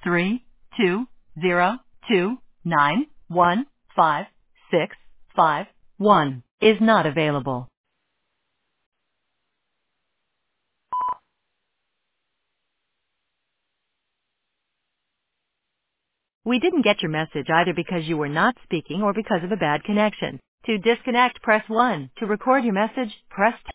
320291561 is not available. We didn't get your message either because you were not speaking or because of a bad connection. To disconnect, press 1. To record your message, press 2.